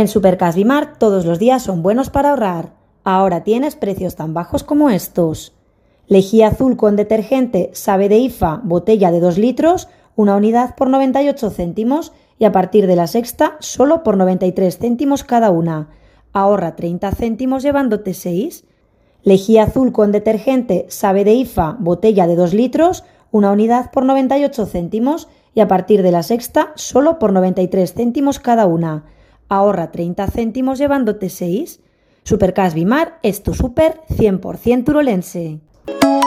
En Supercas Bimar todos los días son buenos para ahorrar. Ahora tienes precios tan bajos como estos. Lejía azul con detergente Sabe de IFA, botella de 2 litros, una unidad por 98 céntimos y a partir de la sexta solo por 93 céntimos cada una. Ahorra 30 céntimos llevándote 6. Lejía azul con detergente Sabe de IFA, botella de 2 litros, una unidad por 98 céntimos y a partir de la sexta solo por 93 céntimos cada una. Ahorra 30 céntimos llevándote 6. Supercas Bimar es tu súper 100% urolense.